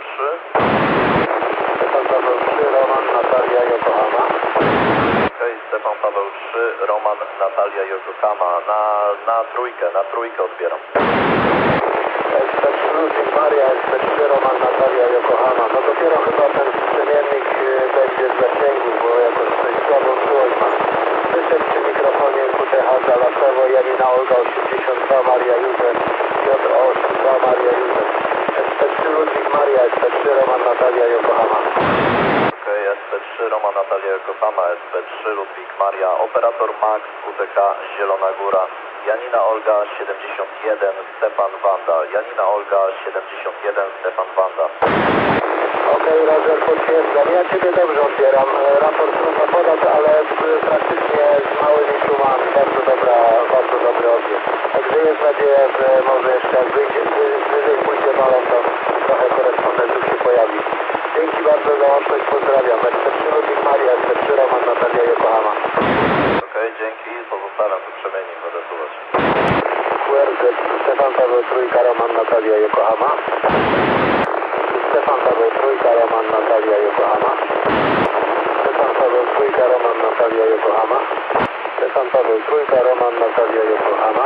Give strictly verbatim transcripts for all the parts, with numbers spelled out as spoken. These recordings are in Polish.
trzy. Stefan Paweł trzy, Roman, Natalia, Yokohama. Okej, Stefan Paweł trzy, Roman, Natalia, Yokohama. Na, na trójkę, na trójkę odbieram. S P trzy Ludwik Maria, S P trzy Roman, Natalia, Yokohama. No dopiero chyba ten przemiennik y, będzie w zasięgu, bo jakoś coś słabą czułość ma. Zbyszek przy mikrofonie Q T H Zalasowo, Janina Olga osiemdziesiąt dwa, Maria Józef, Piotr osiemdziesiąt dwa, Maria Józef. S P trzy Ludwik Maria, S P trzy Roman, Natalia, Yokohama. Okej, S P trzy, Roman, Natalia, Yokohama, S P trzy, Ludwik Maria, operator Max, Q T K, Zielona Góra. Janina Olga siedemdziesiąt jeden, Stefan Wanda. Janina Olga siedemdziesiąt jeden, Stefan Wanda. Okej, okay, Roger, potwierdzam. Ja Ciebie dobrze odbieram. Raport trudno podać, ale praktycznie z małymi szumami. Bardzo dobra, bardzo dobry odbiór. Także jest nadzieja, że może jeszcze jak wyjdzie, wyżej pójdzie balon, to trochę korespondentów się pojawi. Dzięki bardzo za łączność, pozdrawiam. S P trzy Ludwik Maria, S P trzy Roman, Natalia, Yokohama. Okej, dzięki, pozostawiam tu przemiennik, będę słuchać. Q R Z, Stefan Paweł trójka, Roman, Natalia, Yokohama. Stefan Paweł trójka, Roman, Natalia, Yokohama. Stefan Paweł trójka, Roman, Natalia, Yokohama. Stefan Paweł trójka, Roman, Natalia, Yokohama.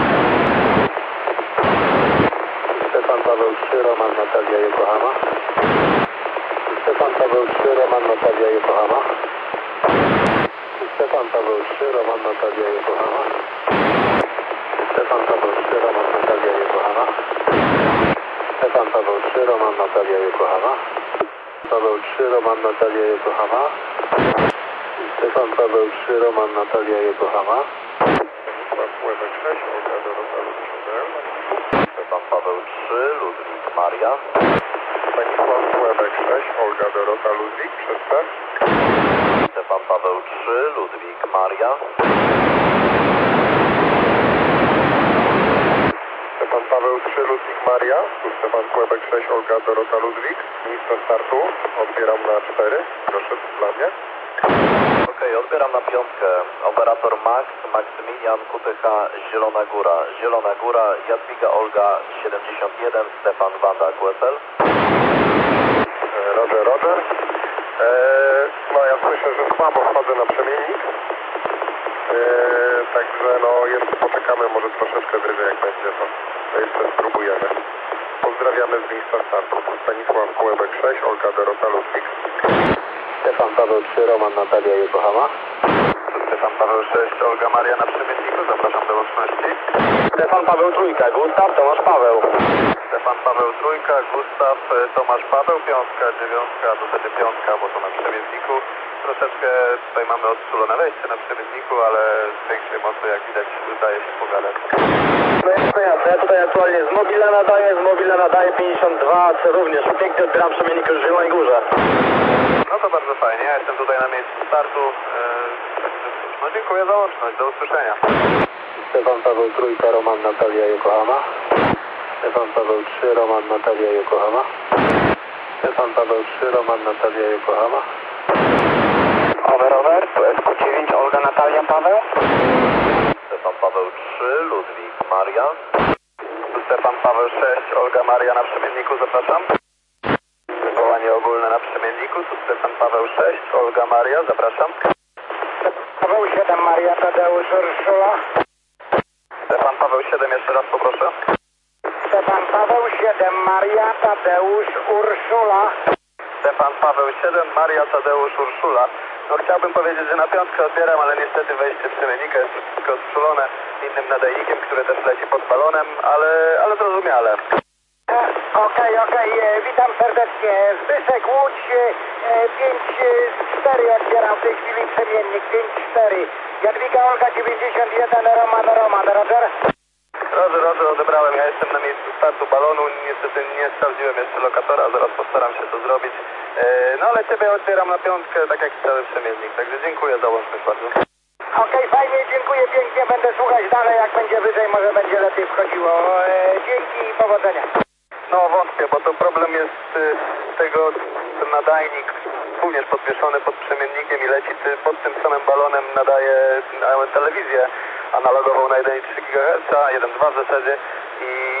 Stefan Paweł trzy, Roman, Natalia, Yokohama. Stefan Paweł trzy, Roman, Natalia, Yokohama. Stefan Paweł trzy, Roman, Natalia, Yokohama. Stefan Paweł trzy, Roman, Natalia, Yokohama. Stefan Paweł trzy, Roman, Natalia, Yokohama. Paweł trzy, Roman, Natalia, Yokohama. Stefan Paweł trzy, Roman, Natalia, Yokohama. Stefan Paweł trzy, Ludwik Maria. Stanisław Kłebek sześć, Olga Dorota Ludwik, przez P. Stefan Paweł trzy, Ludwik Maria. Stefan Paweł trzy, Ludwik Maria, tu Stefan Kłebek sześć, Olga Dorota Ludwik. Miejsce startu, odbieram na cztery, proszę dla mnie. Okej, odbieram na piątkę. Operator Max, Maksymilian, Q T H, Zielona Góra. Zielona Góra, Jadwiga Olga siedemdziesiąt jeden, Stefan Wanda, Q S L. Roger, Roger. Eee, no ja słyszę, że słabo wchodzę na przemiennik. Eee, także no jeszcze poczekamy, może troszeczkę wyżej jak będzie, to, to jeszcze spróbujemy. Pozdrawiamy z miejsca startu. Stanisław Kłebek sześć, Olga Dorota Ludwik. Stefan Paweł trzy, Roman, Natalia, Yokohama. Stefan Paweł sześć, Olga Maria na przemienniku, zapraszam do łączności. Stefan Paweł trójka, Gustaw, Tomasz Paweł. Stefan Paweł trójka, Gustaw, Tomasz Paweł, piątka, dziewiątka, to wtedy piątka, bo to na przemienniku. Troszeczkę tutaj mamy odczulone wejście na przemienniku, ale z większej mocy, jak widać, udaje się pogadać. No jest to jasne, ja tutaj aktualnie z mobila nadaję, z mobila nadaję pięćdziesiąt dwa, co również pięknie odbieram przemiennik już w Zielonej Górze. No to bardzo fajnie, ja jestem tutaj na miejscu startu. No dziękuję za łączność, do usłyszenia. Stefan Paweł trójka, Roman, Natalia, Yokohama. Stefan Paweł trzy, Roman, Natalia, Yokohama. Stefan Paweł trzy, Roman, Natalia, Yokohama. Over, over, tu S Q dziewięć, Olga, Natalia, Paweł. Stefan Paweł trzy, Ludwik Maria. Stefan Paweł sześć, Olga Maria na przemienniku, zapraszam. Wywołanie ogólne na przemienniku, tu Stefan Paweł sześć, Olga Maria, zapraszam. Paweł siedem, Maria, Tadeusz, Urszula. Stefan Paweł siedem, jeszcze raz poproszę. Stefan Paweł siedem, Maria, Tadeusz, Urszula. Stefan Paweł siedem, Maria, Tadeusz, Urszula. No chciałbym powiedzieć, że na piątkę odbieram, ale niestety wejście przemiennika jest wszystko odczulone innym nadajnikiem, który też leci pod balonem, ale, ale zrozumiale. Okej, okej, e, witam serdecznie. Zbyszek, Łódź, e, pięć cztery odbieram w tej chwili przemiennik, pięć cztery. Jadwiga Olga dziewięćdziesiąt jeden, Roman, Roman, Roger. Roger, Roger, odebrałem, ja jestem na miejscu startu balonu, niestety nie sprawdziłem jeszcze lokatora, zaraz postaram się to zrobić. E, no ale Ciebie odbieram na piątkę, tak jak cały przemiennik, także dziękuję za łączność bardzo. Okej, fajnie, dziękuję pięknie, będę słuchać dalej, jak będzie wyżej, może będzie lepiej wchodziło. E, dzięki i powodzenia. No wątpię, bo to problem jest y, tego, ten nadajnik również podwieszony pod przemiennikiem i leci ty, pod tym samym balonem nadaje telewizję analogową na jeden i trzy gigaherca, jeden dwa w zasadzie i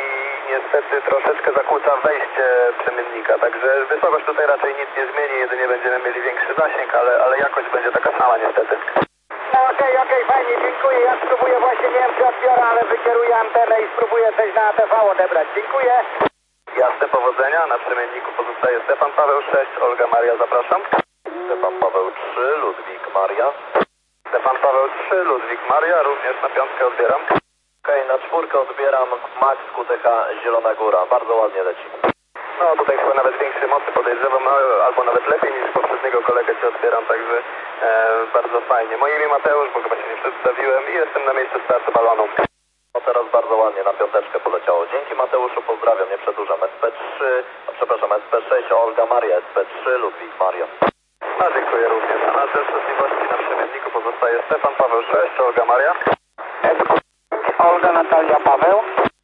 niestety troszeczkę zakłóca wejście przemiennika, także wysokość tutaj raczej nic nie zmieni, jedynie będziemy mieli większy zasięg, ale, ale jakość będzie taka sama niestety. No okej, okej, fajnie, dziękuję. Ja spróbuję właśnie, nie wiem czy odbiorę, ale wykieruję antenę i spróbuję coś na A T V odebrać. Dziękuję. Jasne, powodzenia. Na przemienniku pozostaje Stefan Paweł sześć, Olga Maria, zapraszam. Stefan Paweł trzy, Ludwik Maria. Stefan Paweł trzy, Ludwik Maria, również na piątkę odbieram. Okej, na czwórkę odbieram Max Q T K Zielona Góra. Bardzo ładnie leci. No tutaj chyba nawet większej mocy podejrzewam, no, albo nawet lepiej niż poprzedniego kolegę cię odbieram, także e, bardzo fajnie. Moje imię Mateusz, bo chyba się nie przedstawiłem i jestem na miejscu startu balonu. No teraz bardzo ładnie na piąteczkę poleciało. Dzięki Mateuszu, pozdrawiam, nie przedłużam. S P trzy, a przepraszam, S P sześć, Olga Maria, S P trzy, Ludwik Maria. No dziękuję również. A na częstotliwości na przemienniku pozostaje Stefan Paweł sześć, Olga Maria. S Q Olga Natalia Paweł.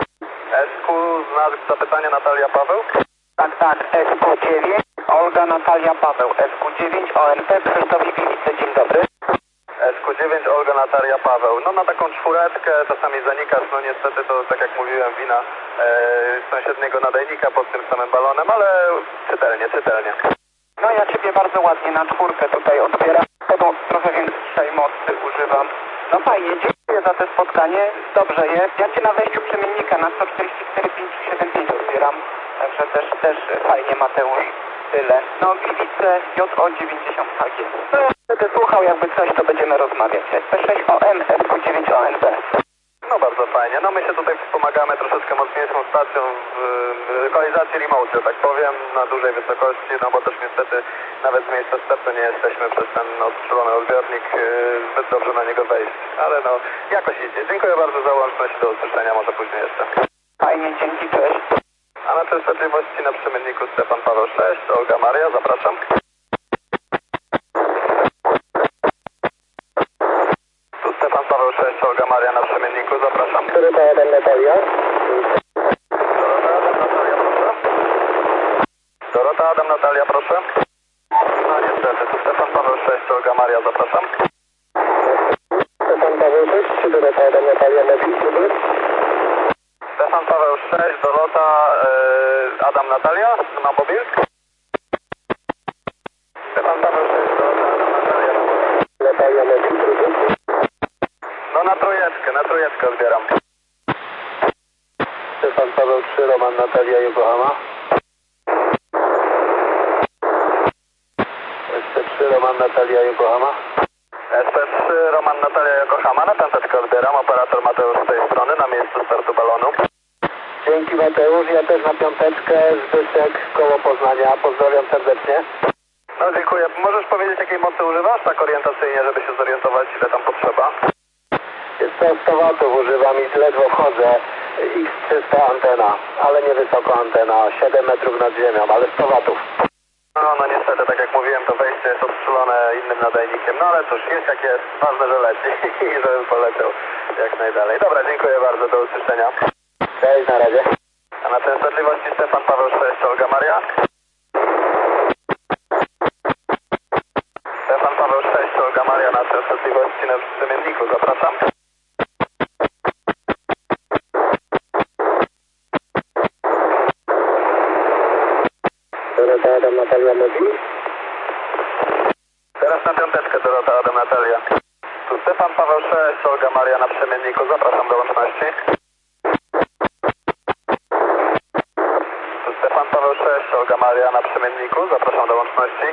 S Q, znak zapytania Natalia Paweł. Tak, tak, S Q dziewięć, Olga Natalia Paweł, S Q dziewięć, O N P, Krzysztof Igliwice, dzień dobry. S Q dziewięć, Olga Natalia Paweł. No na taką czwóreczkę czasami zanikasz, no niestety to tak jak mówiłem wina e, sąsiedniego nadajnika pod tym samym balonem, ale czytelnie, czytelnie. No ja Ciebie bardzo ładnie na czwórkę tutaj odbieram, Podą trochę większej mocy używam. No fajnie, dziękuję za to spotkanie, dobrze jest. Ja Cię na wejściu przemiennika na sto czterdzieści cztery pięć siedem pięć odbieram, także też, też fajnie Mateusz, tyle. No Gliwice J O dziewięćdziesiąt H G. No ja będę słuchał, jakby coś, to będziemy rozmawiać. S P sześć O M, S Q dziewięć O N P. No bardzo fajnie. No my się tutaj wspomagamy troszeczkę mocniejszą stacją w, w lokalizacji remote, że tak powiem, na dużej wysokości, no bo też niestety nawet z miejsca startu nie jesteśmy przez ten odstrzelony odbiornik yy, zbyt dobrze na niego wejść. Ale no, jakoś idzie. Dziękuję bardzo za łączność, do usłyszenia, może później jeszcze. Fajnie, dzięki, cześć. A na częstotliwości na przemienniku Stefan Paweł sześć, Olga Maria, zapraszam. Tu Stefan Paweł sześć, Olga Maria na przemienniku, zapraszam. Dorota jeden Natalia. Dorota Adam Natalia, proszę. Dorota Adam Natalia, proszę. No niestety, tu Stefan Paweł sześć, Olga Maria, zapraszam. Stefan Paweł sześć, czy Dorota jeden Natalia Lewi, Stefan Paweł sześć, Dorota yy, Adam Natalia, na mobil. Stefan Paweł sześć, Dorota Adam Natalia. Natalia Lewi, No na trójeczkę, na trójeczkę odbieram. Stefan Paweł trzy, Roman Natalia Yokohama. S P trzy, Roman Natalia Yokohama. S P trzy, Roman Natalia Yokohama, na piąteczkę odbieram, operator Mateusz z tej strony, na miejscu startu balonu. Dzięki Mateusz, ja też na piąteczkę, Zbyszek, koło Poznania, pozdrawiam serdecznie. No dziękuję. Możesz powiedzieć, jakiej mocy używasz tak orientacyjnie, żeby się zorientować, ile tam potrzeba? Jest to sto watów używam i ledwo wchodzę, X trzysta antena, ale nie wysoko antena, siedem metrów nad ziemią, ale sto watów. No, no niestety, tak jak mówiłem, to wejście jest odstrzelone innym nadajnikiem, no ale cóż, jest jak jest, ważne, że leci i żebym poleciał jak najdalej. Dobra, dziękuję bardzo, do usłyszenia. Cześć, na razie. A na częstotliwości Stefan Paweł sześć, Olga Maria. Stefan Paweł sześć, Olga Maria na częstotliwości na przemienniku, zapraszam. Dorota Adam Natalia Lewi. Teraz na piąteczkę Dorota Adam Natalia. Tu Stefan Paweł sześć, Olga Maria na przemienniku, zapraszam do łączności. Tu Stefan Paweł sześć, Olga Maria na przemienniku, zapraszam do łączności.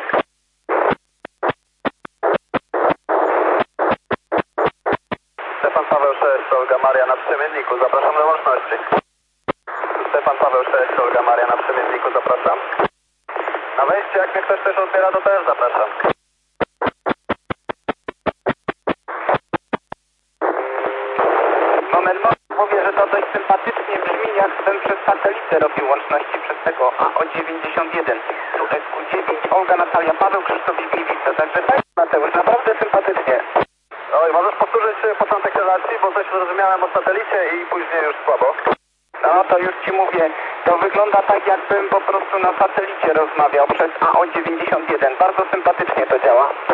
Stefan Paweł sześć, Olga Maria na przemienniku, zapraszam do łączności. Tu Stefan Paweł sześć, Olga Maria na przemienniku, zapraszam. Na wejście, jak mnie ktoś też odbiera, to też zapraszam. Moment, mówię, że to dość sympatycznie brzmi, jakbym przez satelitę robił łączności przez tego A O dziewięćdziesiąt jeden. Tu S Q dziewięć, Olga Natalia Paweł, Krzysztof Igliwice, także fajnie Mateusz, naprawdę sympatycznie. Oj, możesz powtórzyć początek relacji, bo coś zrozumiałem o satelicie i później już słabo. No to już Ci mówię, to wygląda tak, jakbym po prostu na satelicie rozmawiał przez A O dziewięćdziesiąt jeden, bardzo sympatycznie to działa.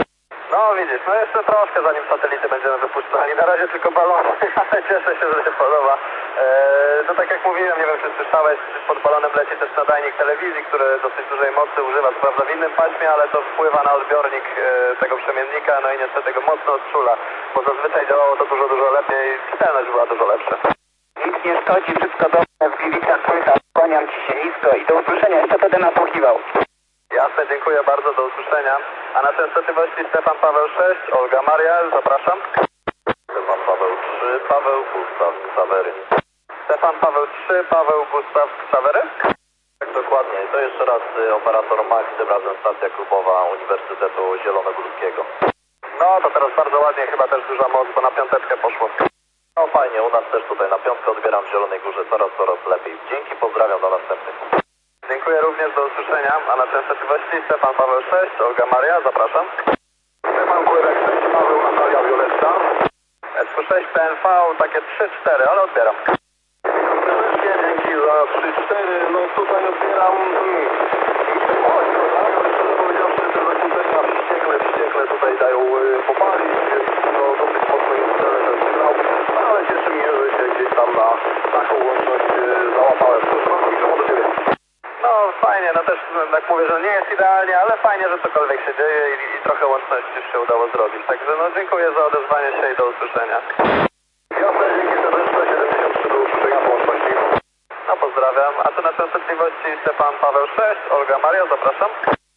No widzisz, no jeszcze troszkę zanim satelity będziemy wypuszczali, na razie tylko balony, ale cieszę się, że się podoba. Eee, no tak jak mówiłem, nie wiem czy słyszałeś, pod balonem leci też nadajnik telewizji, który dosyć dużej mocy używa, co prawda w innym paśmie, ale to wpływa na odbiornik e, tego przemiennika, no i niestety go mocno odczula, bo zazwyczaj działało to dużo, dużo lepiej, czytelność była dużo lepsza. Nic nie szkodzi, wszystko dobrze, w Gliwicach słychać, kłaniam Ci się nisko i do usłyszenia, jeszcze będę nasłuchiwał. Jasne, dziękuję bardzo, do usłyszenia. A na częstotliwości Stefan Paweł sześć, Olga Maria, zapraszam. Stefan Paweł trzy, Paweł Gustaw Ksawery. Stefan Paweł trzy, Paweł Gustaw Ksawery? Tak dokładnie, to jeszcze raz y, operator Max, tym razem stacja klubowa Uniwersytetu Zielonogórskiego. No to teraz bardzo ładnie, chyba też duża moc, bo na piąteczkę poszło. No fajnie, u nas też tutaj na piątkę odbieram w Zielonej Górze coraz, coraz lepiej. Dzięki, pozdrawiam, do następnych. Dziękuję również, do usłyszenia. A na częstotliwości Stefan Paweł sześć, Olga Maria, zapraszam. Stefan Kłebek sześć, Paweł Natalia Wioletta. S Q sześć P N V, takie trzy cztery, ale odbieram. Serdecznie, dzięki za trzy cztery. No tutaj odbieram... Hmm. Oj, no tak, szczerze powiedziawszy, te zakłócenia wściekle, wściekle tutaj dają y, popalić, więc no dosyć mocno jest ten sygnał. No, ale cieszy mnie, że się gdzieś tam na taką łączność y, załapałem. Cóż, mam mikrofon do Ciebie. No fajnie, no też tak mówię, że nie jest idealnie, ale fajnie, że cokolwiek się dzieje i, i trochę łączności już się udało zrobić. Także no dziękuję za odezwanie się i do usłyszenia. Jasne, dzięki serdeczne, siedemdziesiąt trzy do usłyszenia po łączności. No pozdrawiam. A tu na częstotliwości Stefan Paweł sześć, Olga Maria, zapraszam.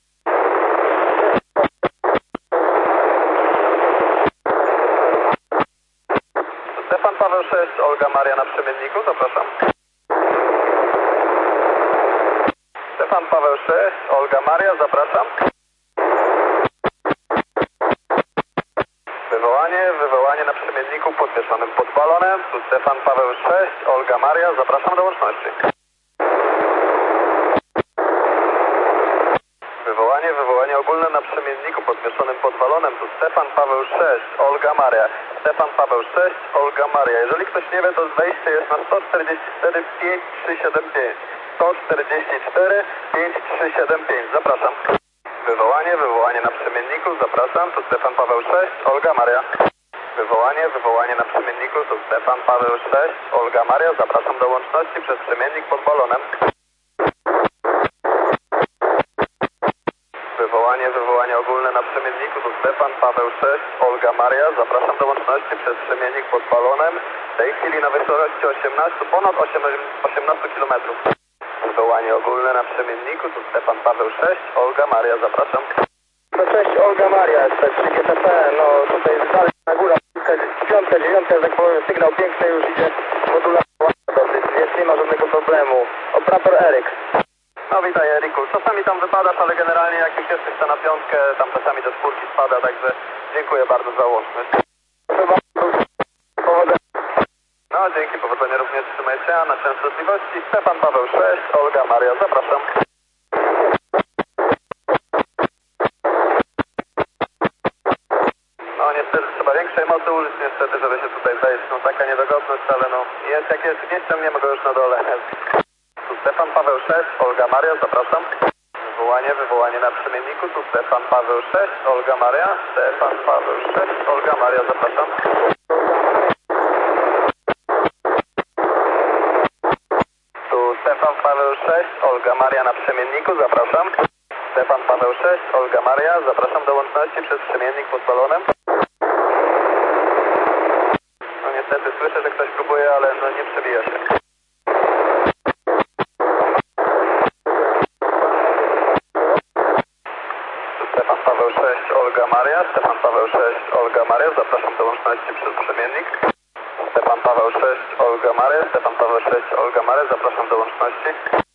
Stefan Paweł sześć, Olga Maria na przemienniku, zapraszam. Stefan Paweł sześć, Olga Maria, zapraszam. Wywołanie, wywołanie na przemienniku podwieszonym pod balonem. Tu Stefan Paweł sześć, Olga Maria, zapraszam do łączności. Wywołanie, wywołanie ogólne na przemienniku podwieszonym pod balonem. Tu Stefan Paweł sześć, Olga Maria. Stefan Paweł sześć, Olga Maria. Jeżeli ktoś nie wie, to wejście jest na sto czterdzieści cztery pięć trzy siedem pięć. sto czterdzieści cztery pięć trzy siedem pięć. Zapraszam. Wywołanie, wywołanie na przemienniku. Zapraszam. Tu Stefan Paweł sześć, Olga Maria. Wywołanie, wywołanie na przemienniku. Tu Stefan Paweł sześć, Olga Maria. Zapraszam do łączności przez przemiennik pod balonem. Wywołanie, wywołanie ogólne na przemienniku. Tu Stefan Paweł sześć, Olga Maria. Zapraszam do łączności przez przemiennik pod balonem. W tej chwili na wysokości osiemnaście, ponad osiemnaście kilometrów. Wywołanie ogólne na przemienniku. Tu Stefan Paweł sześć, Olga Maria. Zapraszam. No cześć, Olga Maria, S P trzy G T P, no tutaj dalej na górę, piątka, dziewiątka, jak powiem, sygnał piękny już idzie, modularna dosyć, więc nie ma żadnego problemu. Operator Eryk. No witaj Eriku, czasami tam wypadasz, ale generalnie jak już jesteś to na piątkę, tam czasami do czwórki spada, także dziękuję bardzo za łączność. Powodzenia. No dzięki, powodzenia również, trzymaj się, a na częstotliwości Stefan Paweł sześć, Olga Maria, zapraszam. No niestety trzeba większej mocy użyć niestety, żeby się tutaj wejść, no taka niedogodność, ale no jest jak jest, nie ściągniemy go już na dole. Tu Stefan Paweł sześć, Olga Maria, zapraszam. Wywołanie, wywołanie na przemienniku, tu Stefan Paweł sześć, Olga Maria. Stefan Paweł sześć, Olga Maria, zapraszam. Tu Stefan Paweł sześć, Olga Maria na przemienniku, zapraszam. Stefan Paweł sześć, Olga Maria, zapraszam do łączności przez przemiennik pod balonem. No niestety słyszę, że ktoś próbuje, ale no nie przebija się. Stefan Paweł sześć, Olga Maria. Stefan Paweł sześć, Olga Maria. Zapraszam do łączności przez przemiennik. Stefan Paweł sześć, Olga Maria. Stefan Paweł sześć, Olga Maria. Zapraszam do łączności.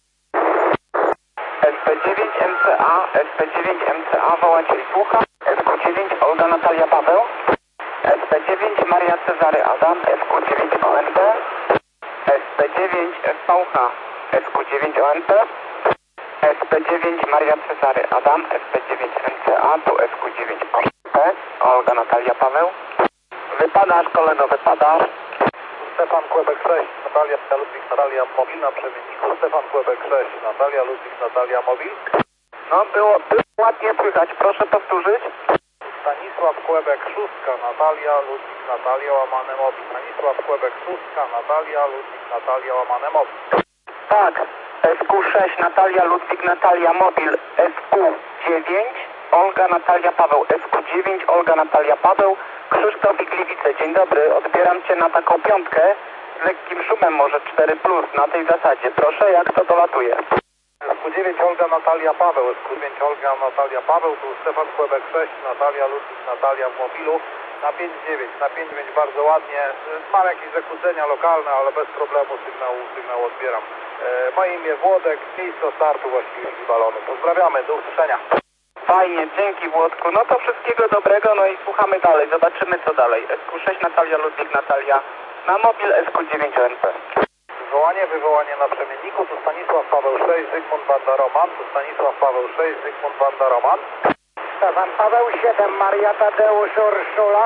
S P dziewięć M C A, S P dziewięć M C A, woła Cię i słucha. S Q dziewięć, Olga Natalia Paweł. S P dziewięć, Maria Cezary Adam, S Q dziewięć O N P. S P dziewięć, S V H, S Q dziewięć O N P. S P dziewięć, Maria Cezary Adam, S P dziewięć M C A, tu S Q dziewięć O N P. Olga Natalia Paweł. Wypadasz, kolego, wypadasz. Stefan Kłebek sześć, Natalia Ludwik, Natalia Mobil na przemienniku. Stefan Kłebek sześć, Natalia Ludwik, Natalia Mobil. No, było, było ładnie słychać, proszę powtórzyć. Stanisław Kłebek, szóstka, Natalia, Ludwik, Natalia, łamane mobil. Stanisław Kłebek, szóstka, Natalia, Ludwik, Natalia, łamane mobil. Tak, S Q sześć, Natalia, Ludwik, Natalia, mobil, S Q dziewięć, Olga, Natalia, Paweł, S Q dziewięć, Olga, Natalia, Paweł, Krzysztof i Gliwice. Dzień dobry, odbieram Cię na taką piątkę z lekkim szumem, może cztery plus, na tej zasadzie. Proszę, jak to dolatuje? S Q dziewięć, Olga, Natalia, Paweł, S Q dziewięć, Olga, Natalia, Paweł, tu Stefan Kłebek sześć, Natalia, Ludwik, Natalia w mobilu, na pięć dziewięć, na pięć dziewięć bardzo ładnie, mam jakieś zakłócenia lokalne, ale bez problemu sygnał, sygnał odbieram. E, moje imię Włodek, miejsce startu właściwie i balony. Pozdrawiamy, do usłyszenia. Fajnie, dzięki Włodku. No to wszystkiego dobrego, no i słuchamy dalej, zobaczymy co dalej. S Q sześć, Natalia, Ludwik, Natalia, na mobil S Q dziewięć O N P. Wywołanie, wywołanie na przemienniku, tu Stanisław Paweł sześć, Zygmunt Wanda Roman, tu Stanisław Paweł sześć, Zygmunt Wanda Roman. Stefan Paweł siedem, Maria Tadeusz Urszula.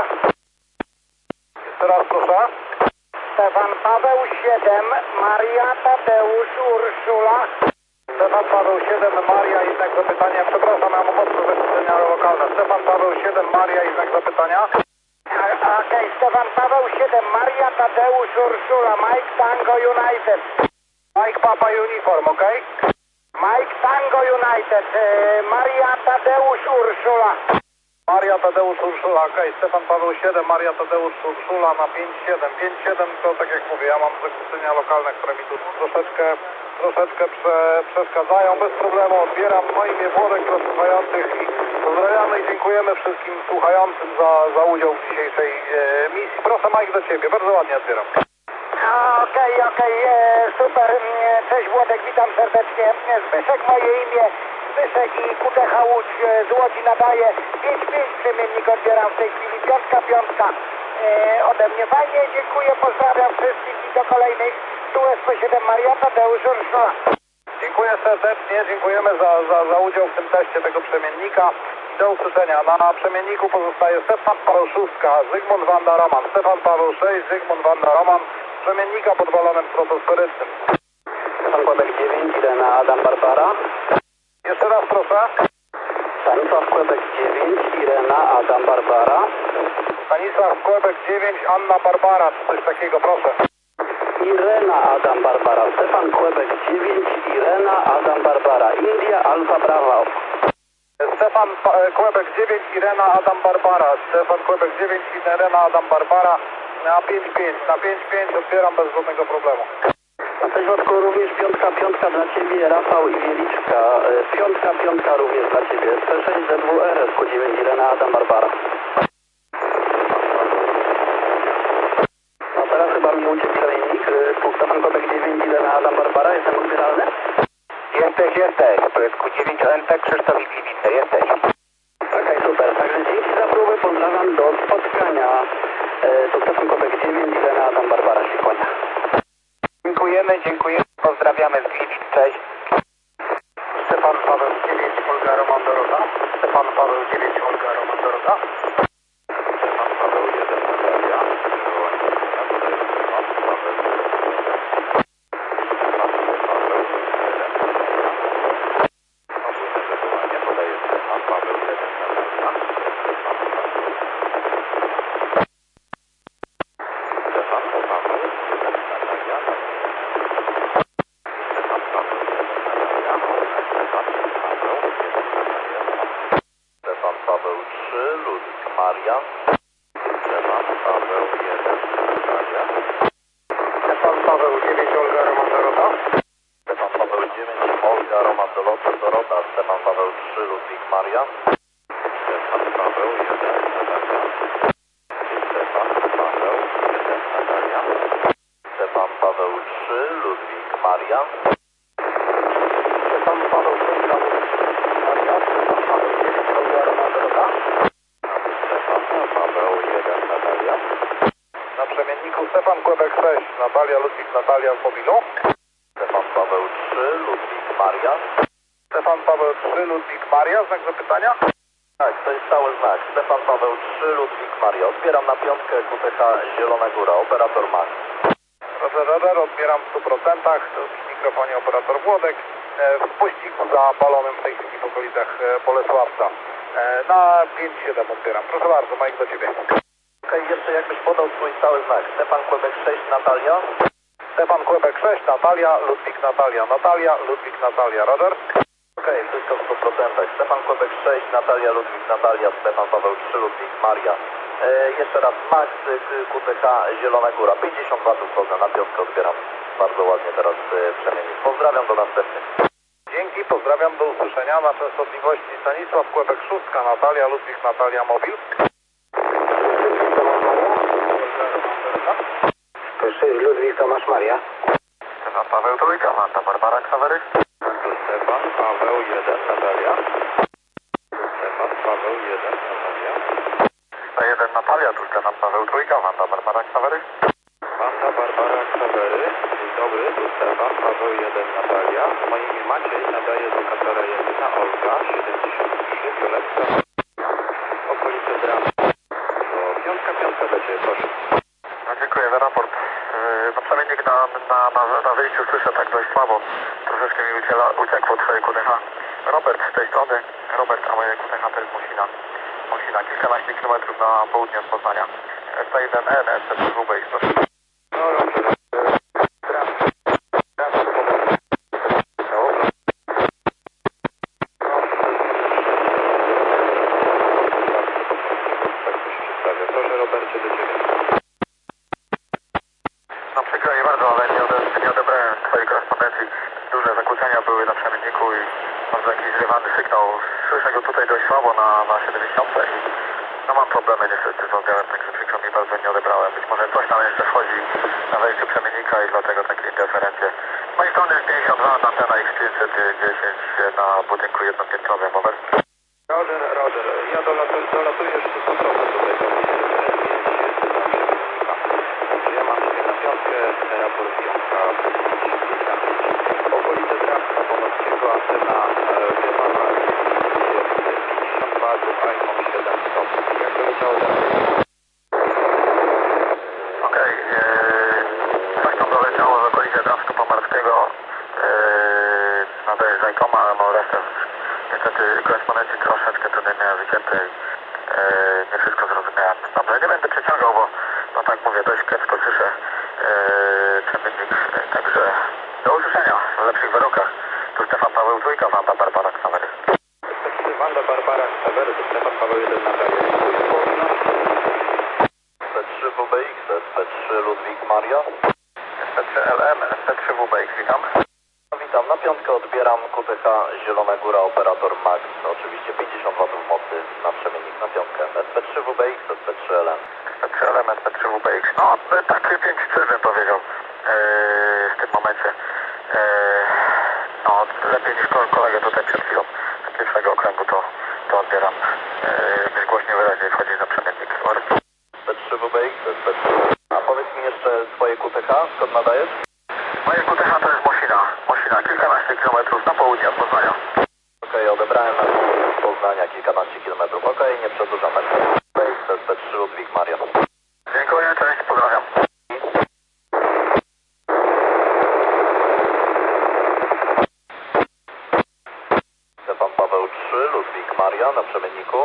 Jeszcze raz proszę. Stefan Paweł siedem, Maria Tadeusz Urszula. Stefan Paweł siedem, Maria i znak zapytania. Przepraszam, ja mam mocno zakłócenia lokalne. Stefan Paweł siedem, Maria i znak zapytania. Okej, okay, Stefan Paweł siedem, Maria Tadeusz Urszula, Mike Tango United. Mike Papa Uniform, ok? Mike Tango United, e, Maria Tadeusz Urszula. Maria Tadeusz Urszula, ok. Stefan Paweł siedem, Maria Tadeusz Urszula na pięć siedem. pięć siedem to tak jak mówię, ja mam zakłócenia lokalne, które mi tu troszeczkę, troszeczkę prze, przeszkadzają. Bez problemu odbieram. Moje imię Włodek dla słuchających i pozdrawiamy i dziękujemy wszystkim słuchającym za, za udział w dzisiejszej e, misji. Proszę Mike do Ciebie, bardzo ładnie odbieram. Okej, okay, okej, okay, super. Cześć Włodek, witam serdecznie. Zbyszek moje imię, Zbyszek i Q T H Łódź z Łodzi nadaje. pięć pięć przemiennik odbieram w tej chwili, piątka, piątka e, ode mnie. Fajnie, dziękuję, pozdrawiam wszystkich i do kolejnych. Tu S P siedem, Maria Tadeusz Urszula. Dziękuję serdecznie, dziękujemy za, za, za udział w tym teście tego przemiennika. Do usłyszenia. Na przemienniku pozostaje Stefan Paweł szóstka, Zygmunt Wanda Roman. Stefan Paweł sześć, Zygmunt Wanda Roman. Przemiennika pod balonem stratosferycznym. Stefan Kłebek dziewięć, Irena Adam Barbara. Jeszcze raz proszę. Stanisław Kłebek dziewięć, Irena Adam Barbara. Stanisław Kłebek dziewięć, Anna Barbara, czy coś takiego, proszę. Irena Adam Barbara. Stefan Kłebek dziewięć, Irena Adam Barbara. India Alfa Bravo. Stefan Kłebek dziewięć, Irena Adam Barbara. Stefan Kłebek dziewięć, Irena Adam Barbara. Na pięć pięć, na pięć pięć odbieram bez żadnego problemu. Na tej środku również piątka, piątka dla Ciebie, Rafał i Wieliczka. Piątka, piątka również dla Ciebie. S P sześć Z W R, S Q dziewięć, Irena Adam Barbara. No teraz chyba mi uciekł przemiennik. Tu Stefan Kłebek dziewięć, Irena Adam Barbara. Jestem odbieralny? Jesteś, jesteś. To jest Q dziewięć O N P, Krzysztof i Gliwice, jesteś. Okej, okay, super. Także dzięki za próbę, pozdrawiam, do spotkania. E, tu Stefan Kłebek dziewięć, Irena Adam Barbara się kłania. Dziękujemy, dziękujemy, pozdrawiamy z Gliwic, cześć. Stefan Paweł dziewięć, Olga Roman Dorota. Stefan Paweł dziewięć, Olga Roman Dorota. Stefan Paweł jeden, Natalia. Stefan Paweł trzy, Ludwik Maria. Stefan Paweł jeden, Natalia. Stefan Paweł jeden, Natalia. Stefan Paweł trzy, Ludwik Maria. Stefan Paweł trzy, Maria. Stefan Paweł dziewięć, Olga Roman Dorota. Stefan Paweł jeden, Natalia. Na przemienniku Stefan Kłebek sześć, Natalia, Ludwik, Natalia w mobilu. Stefan Paweł trzy, Ludwik Maria. Stefan Paweł trzy, Ludwik Maria, znak zapytania? Tak, to jest cały znak. Stefan Paweł trzy, Ludwik Maria. Odbieram na piątkę Q T H Zielona Góra, operator Max. Roger, Roger, odbieram w stu procentach. W mikrofonie operator Włodek. W pościgu za balonem w tej chwili w okolicach Bolesławca. E, na pięć siedem odbieram. Proszę bardzo, Mike do Ciebie. Okej, jeszcze jakbyś podał swój stały znak. Stefan Quebec sześć, Natalia. Stefan Quebec sześć, Natalia, Ludwik Natalia, Natalia, Ludwik Natalia, Roger. Okej, wszystko w stu procentach. Stefan Quebec sześć, Natalia, Ludwik, Natalia, Stefan Paweł trzy, Ludwik, Maria. E, jeszcze raz Max, Q T H, Zielona Góra, pięćdziesiąt watów wchodzę, na piątkę odbieram. Bardzo ładnie teraz e, przemiennik. Pozdrawiam, do następnych. Dzięki, pozdrawiam, do usłyszenia. Na częstotliwości Stanisław Quebec sześć, Natalia, Ludwik Natalia, Mobil. sześć, Ludwik, Tomasz, Maria. Stefan Paweł trójka, Wanda, Barbara, Ksawery. Stefan Paweł jeden, Natalia. Stefan Paweł jeden, Natalia. Sta jeden Natalia, tu Stefan Paweł trójka, Wanda, Barbara, Ksawery. Wanda, Barbara, Ksawery. Dzień dobry, tu Stefan Paweł jeden, Natalia. Na imię Maciej nadaje do Katara Janina Olga, siedemdziesiąt trzy, Violetta. Okolice Dramy. To piątka, piątka dla Ciebie, proszę. No, dziękuję za raport. Yy, no przemiennik na, na, na, na wyjściu słyszę tak dość słabo. Troszeczkę mi uciela, uciekło Twoje Q T H. Robert z tej strony. Robert, a moje Q T H to jest Musina. Musina, kilkanaście kilometrów na południe od Poznania. S T jeden N, S T trzy W B X, proszę. No, Roger. Teraz, teraz pomocy. Proszę, Robercie, do Ciebie. No przykro mi bardzo, ale nie, ode, nie odebrałem Twojej korespondencji. Duże zakłócenia były na przemienniku i bardzo jakiś zrywany sygnał. Słyszę go tutaj dość słabo na, na siedemdziesiąt i no mam problemy niestety z odbiorem, także przykro mi bardzo, nie odebrałem. Być może coś tam jeszcze wchodzi na wejściu przemiennika i dlatego takie interferencje. Z mojej strony jest pięćdziesiąt dwa, antena X pięćset dziesięć na budynku jednopiętrowym, over. Roger, Roger. Ja dolatuję, dolatuję już sto procent tutaj do mnie. Ja mam Ciebie na piątkę, raport piątka, okolice Drawska Pomorskiego, antena Wiewana, pięćdziesiąt watów, iPhone siedem, stop. Jak to leciało dalej? Okej, okay, coś tam doleciało z okolicy Drawska Pomorskiego, yy, nadaje Zajkoma, ale no resztę niestety korespondencji troszeczkę tutaj miałem wycięte i yy, nie wszystko zrozumiałem. Dobrze, nie będę przeciągał, bo no tak mówię, dość kiepsko słyszę yy, przemiennik, yy, także do usłyszenia w lepszych warunkach. Tu Stefan Paweł trójka, Wanda, Barbara, Ksawery. Wanda, Barbara, Ksawery, tu Stefan Paweł jeden, Natalia. S P trzy W B X, S P trzy Ludwik, Maria. S P trzy L M, S P trzy W B X, witam. Witam, na piątkę odbieram Q T H Zielona Góra, operator Max, oczywiście pięćdziesiąt watów mocy na przemiennik na piątkę. S P trzy W B X, S P trzy L M. S P trzy L M, S P trzy W B X, no tak pięć trzy bym powiedział yy, w tym momencie. Yy, no lepiej niż kolegę tutaj przed chwilą z pierwszego okręgu to, to odbieram. Yy, być głośniej wyraźniej wchodzi na przemiennik. S P trzy W B X, S P trzy. A powiedz mi jeszcze swoje Q T H, skąd nadajesz? Moje Q T H to jest Mosina, Mosina, kilkanaście kilometrów na południe od Poznania. Okej, okay, odebrałem na z Poznania kilkanaście kilometrów. Okej, okay, nie przedłużam. S P trzy Ludwik, Maria. Dziękuję, cześć, pozdrawiam. Stefan Paweł trzy, Ludwik, Maria na przemienniku.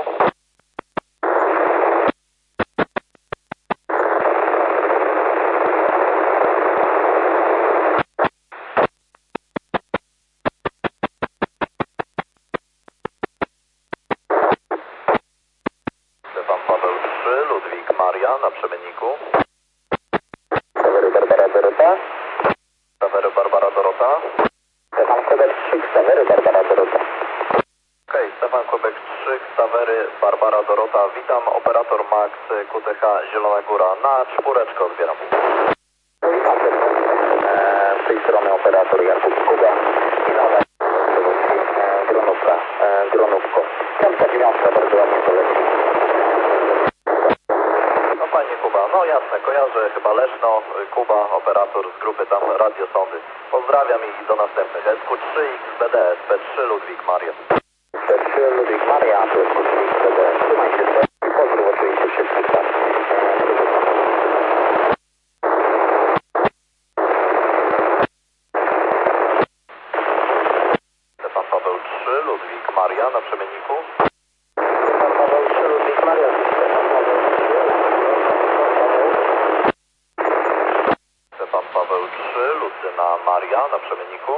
Maria na przemienniku. Ksawery, Barbara, Dorota. Ksawery, Barbara, Dorota. Stefan Quebec trzy, Ksawery, Barbara, Dorota. Okej, okay, Stefan Quebec trzy, Ksawery, Barbara, Dorota. Witam, operator Max, Q T H Zielona Góra. Na czwóreczkę odbieram. Witam serdecznie. Z tej strony operator Jakub Kuba i nadal dronówka, dronówko. Piątka, dziewiątka, bardzo ładnie to leci. No fajnie, Kuba. No jasne, kojarzę chyba Leszno, Kuba, operator z grupy tam Radiosondy. Pozdrawiam i do następnych. S Q trzy X B D, S P trzy Ludwik, Maria. S P trzy Ludwik, Maria, S Q trzy X B D. Trzymaj się i pozdrów oczywiście wszystkich tam. Stefan Paweł trzy, Ludwik, Maria na przemienniku. Urszy na Maria na przemienniku.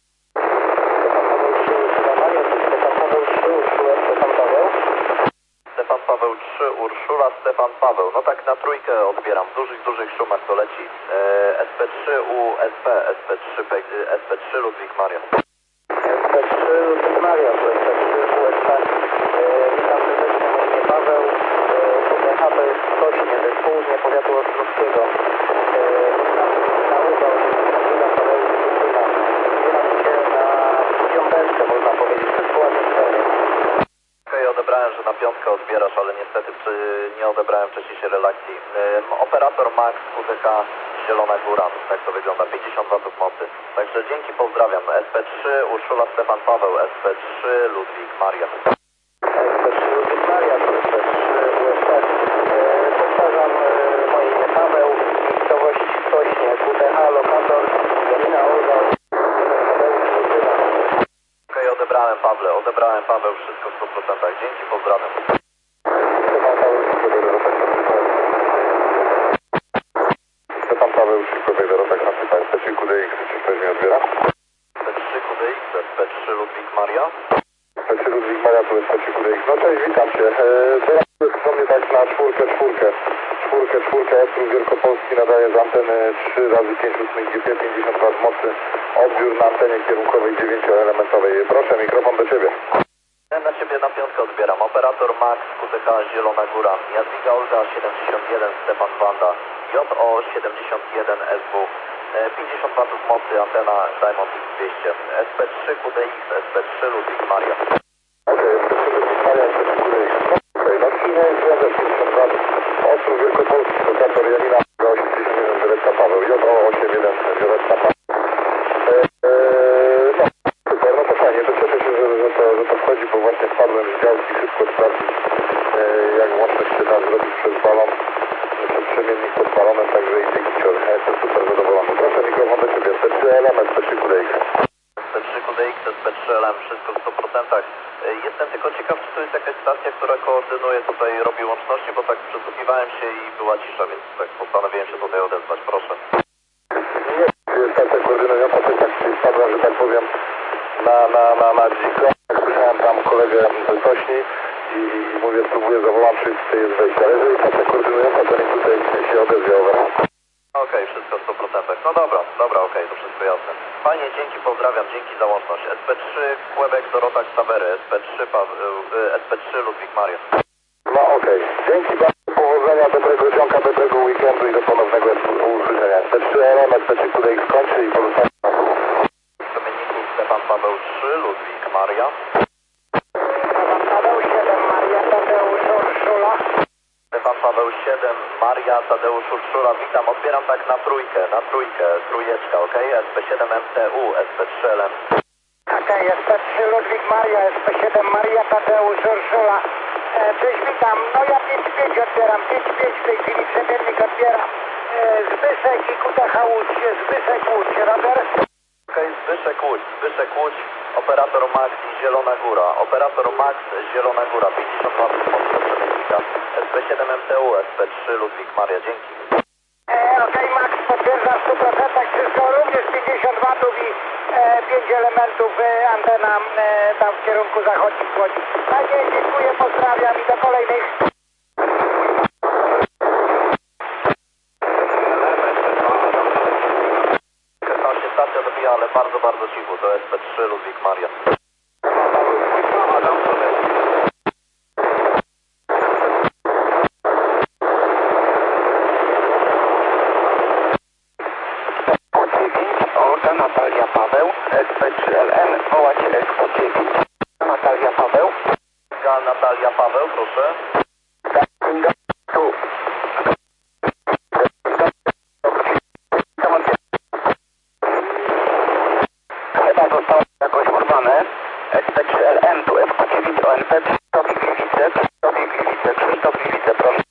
Stefan Paweł trzy, Urszula, Stefan Paweł. No tak na trójkę odbieram. W dużych, dużych szumach to leci. E, S P trzy U S P, S P trzy, S P trzy Ludwik Maria. S P trzy Ludwik Maria, S P trzy U S P. Witam serdecznie, na imię Paweł. U T H to jest Kośnie, to jest południe powiatu ostrowskiego. Na uwał, na Paweł Urszula. Zbieram się na piąteczkę, można powiedzieć, to jest ładnie stanie. Okej, odebrałem, że na piątkę odbierasz, ale niestety przy, nie odebrałem wcześniejszej relacji. Ym, operator Max U T H Zielona Góra, tak to wygląda, pięćdziesiąt watów mocy. Także dzięki, pozdrawiam. S P trzy Urszula, Stefan Paweł, S P trzy Ludwik Maria. S P trzy Ludwik Maria, to S P trzy U S P. Powtarzam, moje imię Paweł, miejscowość Stośnie, U T H, lokator, Janina Olga. Okej, odebrałem Pawle, odebrałem Paweł, wszystko w stu procentach. Dzięki, pozdrawiam. Stefan Paweł, szybkowej do rotak na Stefan Paweł, szybkowej do rotak na Stefan. S P trzy Q D X, czy ktoś mnie odbiera? S P trzy Q D X, S P trzy Ludwik Maria. S P trzy Ludwik Maria, tu S P trzy Q D X. No cześć, witam cię. Eee, teraz jest do mnie tak na czwórkę, czwórkę. Czwórkę, czwórkę, Ostrów Wielkopolski nadaje z anteny trzy razy pięć ósmych G P, pięćdziesiąt watów mocy. Odbiór na antenie kierunkowej dziewięcioelementowej. Proszę, mikrofon do ciebie. Na ciebie na piątkę odbieram. Operator Max U T H Zielona Góra. Jadwiga Olga siedemdziesiąt jeden, Stefan Wanda. J O siedemdziesiąt jeden S W. pięćdziesiąt watów mocy, antena Diamond X dwieście. S P trzy Q D X, S P trzy Ludwik Maria. Okej, S P trzy Ludwik Maria, S P trzy Q D X. Okej, na chwilę związek pięćdziesiąt watów. Ostrów Wielkopolski, lokator Janina osiemdziesiąt jeden, Wioletka Paweł. J O osiemdziesiąt jeden, Wioletka Paweł. Eee, no, super, no to fajnie, to cieszę się, że, że, to, że to wchodzi, bo właśnie wpadłem z działki szybko sprawdzić, eee, jak łączność się da zrobić przez balon, przez przemiennik pod balonem, także i dzięki cior. Jestem super zadowolony. Proszę, mikrofon do ciebie. S P trzy L M, S P trzy Q D X. S P trzy Q D X, S P trzy L M, wszystko w stu procentach. Jestem tylko ciekaw, czy to jest jakaś stacja, która koordynuje tutaj, robi łączności, bo tak przysłuchiwałem się i była cisza, więc tak postanowiłem się tutaj odezwać. Proszę. Nie, jest stacja koordynująca, to tak wpadłem, że tak powiem, na, na, na, na dziko. Jak słyszałem tam kolegę ze Sośni i, i mówię, spróbuję, zawołam, czy tutaj jest wejście. Ale jeżeli stacja koordynująca, to niech tutaj się odezwie, over. Okej, okay, wszystko w stu procentach. No dobra, dobra, okej, okay, to wszystko jasne. Fajnie, dzięki, pozdrawiam, dzięki za łączność. S P trzy Quebec Dorota Xavery, S P trzy, S P trzy Ludwik Maria. No okej, okay. Dzięki bardzo, powodzenia, dobrego dzionka, dobrego weekendu i do ponownego usłyszenia. S P trzy L M, S P trzy Q D X kończy i pozostaje na słuchu. W przemienniku Stefan Paweł trzy, Ludwik Maria. Stefan Paweł siedem, Maria Tadeusz Urszula. Stefan Paweł siedem, Maria Tadeusz Urszula. Witam, odbieram tak na trójkę, na trójkę, trójeczka, ok? S P siedem M T U, S P trzy L M. Okej, S P trzy Ludwik Maria, S P siedem Maria Tadeusz Urszula. E, cześć, witam. No ja pięć pięć odbieram, pięć pięć w tej chwili przemiennik odbieram. E, Zbyszek i Q T H Łódź, Zbyszek Łódź, Robert. Okej, okay, Zbyszek Łódź, Zbyszek Łódź, operator Max i Zielona Góra. Operator Max, Zielona Góra, pięćdziesiąt watów mocy do przemiennika. S P siedem M T U, S P trzy Ludwik Maria, dzięki. E, Okej, okay, Max potwierdza w stu procentach wszystko, również pięćdziesiąt watów i e, pięć elementów, e, antena e, tam w kierunku zachodnim wchodzi. Fajnie, dziękuję, pozdrawiam i do kolejnych. Stacja dobija, ale bardzo, bardzo cicho, to S P trzy Ludwik Maria. Olga Natalia Paweł, S P trzy L M, wołać S P dziewięć. Natalia Paweł. Natalia Paweł, proszę. Tu. Chyba zostało jakoś urwane. S P trzy L M, tu S P dziewięć O N P, Krzysztof Gliwice, Krzysztof Gliwice, Krzysztof Gliwice, proszę.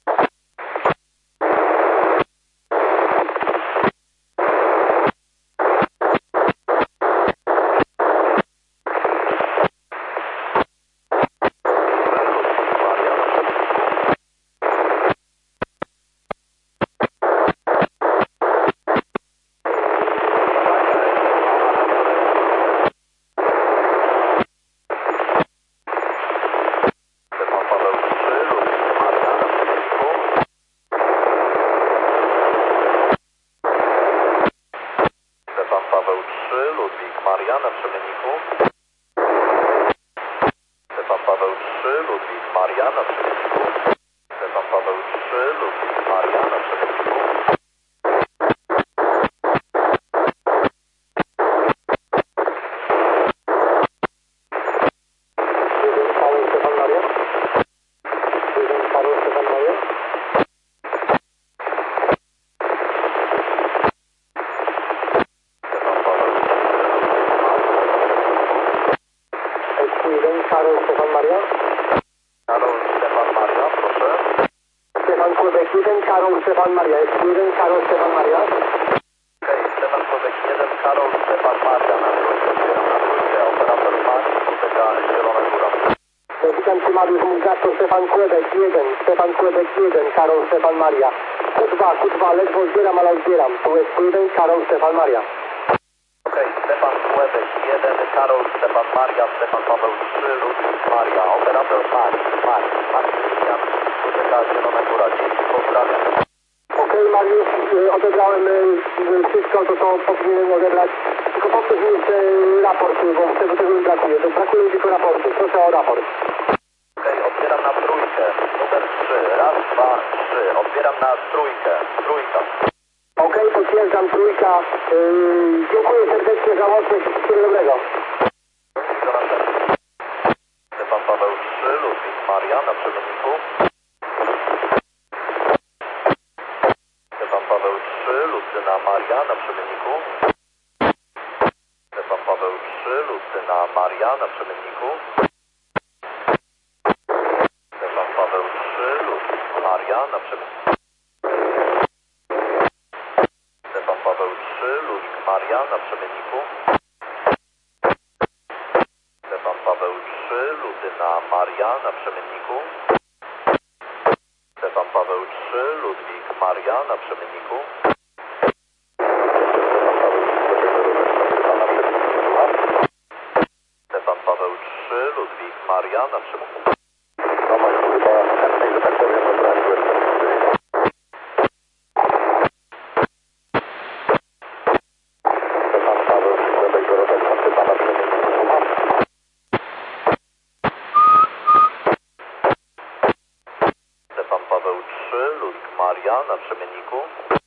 Paweł trzy, Ludwik Maria na przemienniku. Stefan Paweł trzy, Ludwik Maria na przemienniku. Stefan Paweł trzy, Ludwik Maria na przemienniku. Paweł Stefan Maria. Paweł Stefan Maria. Karol Stefan Maria. Karol Stefan Maria, proszę. Stefan Kłebek jeden, Karol Stefan Maria. Jest jeden, Karol Stefan Maria. Okej, Stefan Kłebek jeden, Karol Stefan Maria na trójkę, otwieram na trójkę, operator Max, Q T K Zielona Góra. Witam Cię Mariusz Mugdato, Stefan Kłebek jeden, Stefan Kłebek jeden, Karol Stefan Maria. Q dwa, Q dwa, ledwo odbieram, ale odbieram. Tu jest Q jeden, Karol Stefan Maria. Okej, Stefan Kłebek jeden, Karol Stefan Maria, Stefan Paweł trzy, Ludwik Maria, operator Max, Max, Maksymilian, Q T K Zielona Góra, dzięki, pozdrawiam. Okej, Mariusz, y, odebrałem y, wszystko to, co powinienem odebrać. Tylko powtórz mi jeszcze y, raport, bo tego tego mi brakuje. To brakuje tylko raportu. Proszę o raport. Okej, odbieram na trójkę, numer trzy, raz, dwa, trzy, odbieram na trójkę, trójka. Okej, potwierdzam, trójka. Yy, dziękuję serdecznie za łączność. Wszystkiego dobrego. Do następnego. Stefan Paweł trzy, Ludwik Maria na przemienniku. Stefan Paweł trzy, Lucyna Maria na przemienniku. Stefan Paweł trzy, Lucyna Maria na przemienniku. Stefan Paweł trzy, Ludwik Maria na przemienniku. Stefan Paweł trzy, Ludwik Maria na przemienniku. Stefan Paweł trzy, Lucyna Maria na przemienniku. Stefan Paweł trzy, Ludwik Maria na przemienniku. Stefan Paweł trzy, Ludwik Maria na przemienniku. że tak powiem, obraziłem ten Stefan Paweł trzy, Kłebek Dorota, Stefana przemienniku. Stefan Paweł trzy, Ludwik Maria na przemienniku.